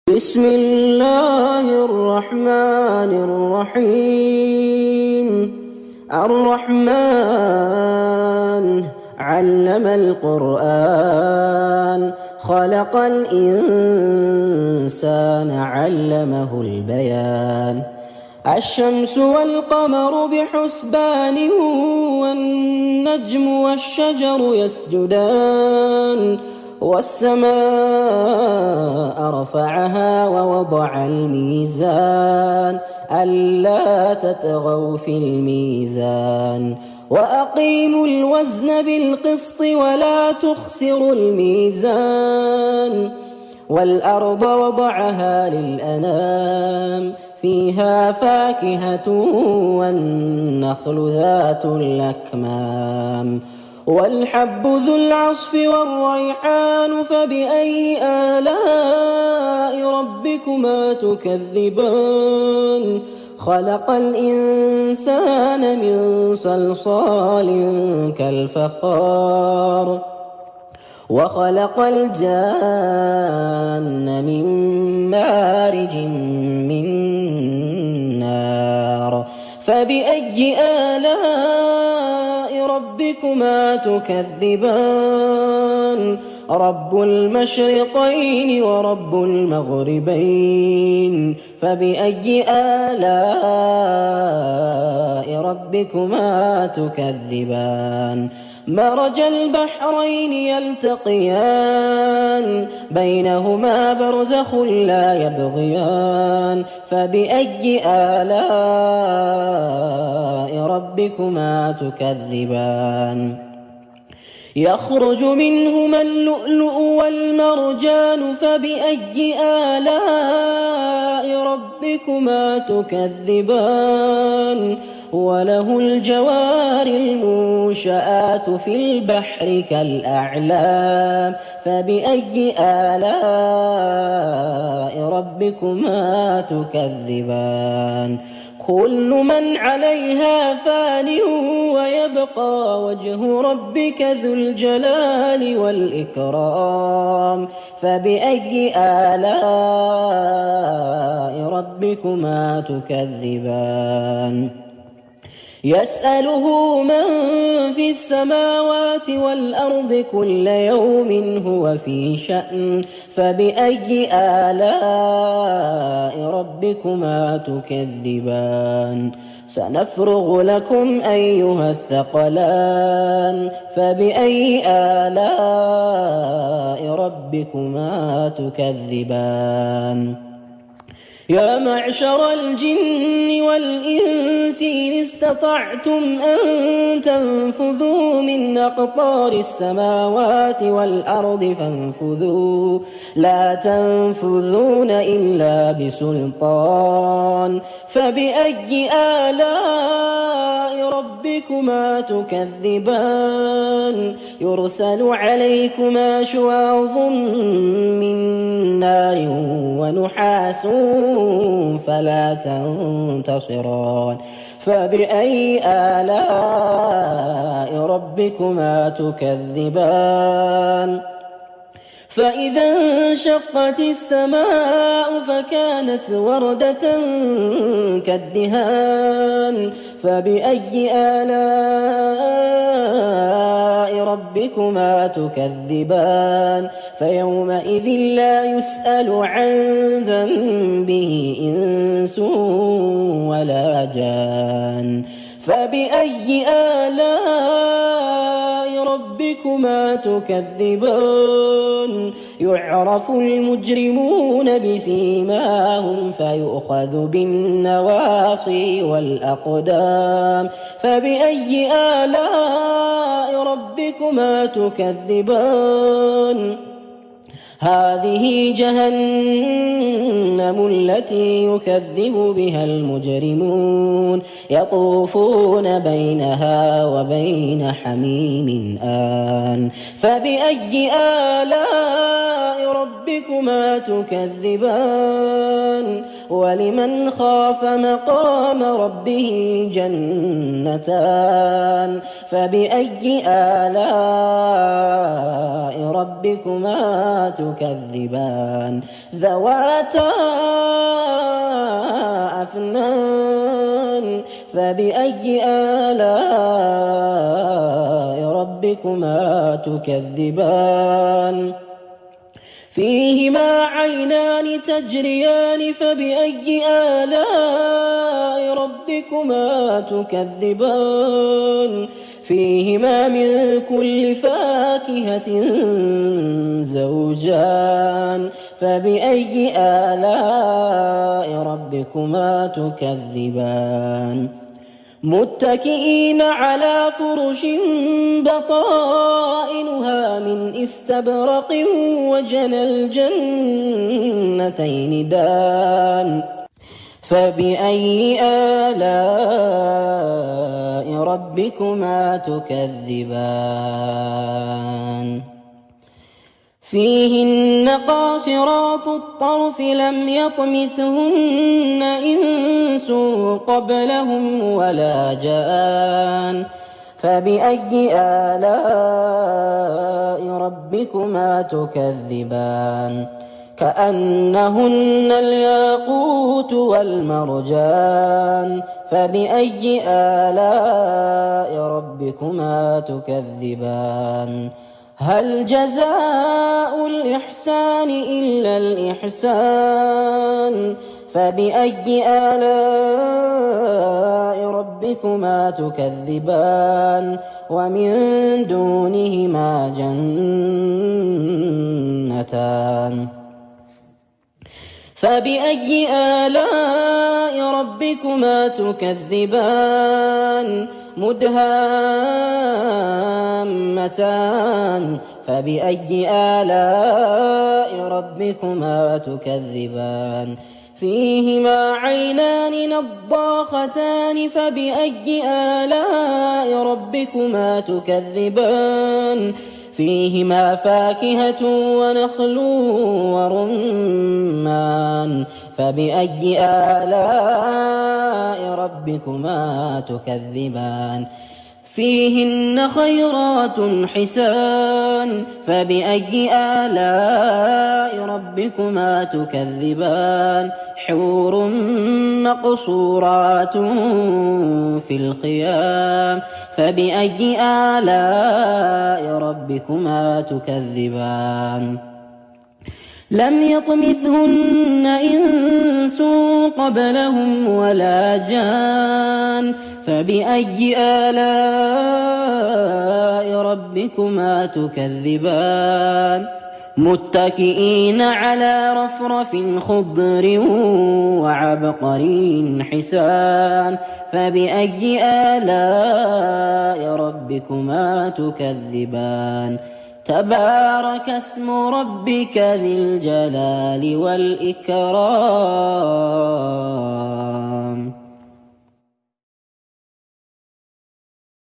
بسم الله الرحمن الرحيم. الرحمن علم القرآن، خلق الإنسان علمه البيان. الشمس والقمر بحسبان، والنجم والشجر يسجدان. والسماء رفعها ووضع الميزان، ألا تطغوا في الميزان. وأقيموا الوزن بالقسط ولا تخسروا الميزان. والأرض وضعها للأنام، فيها فاكهة والنخل ذات الأكمام. والحب ذو العصف والريحان، فبأي آلاء ربكما تكذبان. خلق الإنسان من صلصال كالفخار، وخلق الجان من مارج من نار. فبأي آلاء ربكما تكذبان. رب المشرقين ورب المغربين، فبأي آلاء ربكما تكذبان. مرج البحرين يلتقيان، بينهما برزخ لا يبغيان. فبأي آلاء ربكما تكذبان. يخرج منهما اللؤلؤ والمرجان، فبأي آلاء ربكما تكذبان. وله الجوار المنشآت في البحر كالأعلام، فبأي آلاء ربكما تكذبان. كل من عليها فان، ويبقى وجه ربك ذو الجلال والإكرام. فبأي آلاء ربكما تكذبان. يسأله من في السماوات والأرض كل يوم هو في شأن. فبأي آلاء ربكما تكذبان. سنفرغ لكم أيها الثقلان. فبأي آلاء ربكما تكذبان. يا معشر الجن والإنس إن استطعتم أن تنفذوا من أقطار السماوات والأرض فانفذوا، لا تنفذون إلا بسلطان. فبأي آلاء ربكما تكذبان. يرسل عليكما شواظ من نار ونحاس فلا تنتصران. فبأي آلاء ربكما تكذبان. فإذا انشقت السماء فكانت وردة كالدهان. فبأي آلاء ربكما تكذبان. فيومئذ لا يسأل عن ذنبه إنس ولا جان. فبأي آلاء ربكما تكذبان. يعرف المجرمون بسيماهم، فيؤخذ بالنواصي والأقدام. فبأي آلاء ربكما تكذبان. هذه جهنم التي يكذب بها المجرمون، يطوفون بينها وبين حميم آن. فبأي آلاء ربكما تكذبان. ولمن خاف مقام ربه جنتان. فبأي آلاء ربكما تكذبان. تكذبان ذواتا أفنان فبأي آلاء ربكما تكذبان فيهما عينان تجريان فبأي آلاء ربكما تكذبان فيهما من كل فاكهة زوجان فبأي آلاء ربكما تكذبان متكئين على فرش بطائنها من استبرق وجنى الجنتين دان فبأي آلاء ربكما تكذبان فيهن قاصرات الطرف لم يطمثهن إنس قبلهم ولا جان فبأي آلاء ربكما تكذبان كأنهن الياقوت والمرجان فبأي آلاء ربكما تكذبان هل جزاء الإحسان إلا الإحسان فبأي آلاء ربكما تكذبان ومن دونهما جنتان فبأي آلاء ربكما تكذبان مدهامتان فبأي آلاء ربكما تكذبان فيهما عينان نضاختان فبأي آلاء ربكما تكذبان فيهما فاكهة ونخل ورمان فبأي آلاء ربكما تكذبان فيهن خيرات حسان فبأي آلاء ربكما تكذبان حور مقصورات في الخيام فبأي آلاء ربكما تكذبان لم يطمثهن إنس قبلهم ولا جان فبأي آلاء ربكما تكذبان متكئين على رفرف خضر وعبقري حسان فبأي آلاء ربكما تكذبان تبارك اسم ربك ذي الجلال والإكرام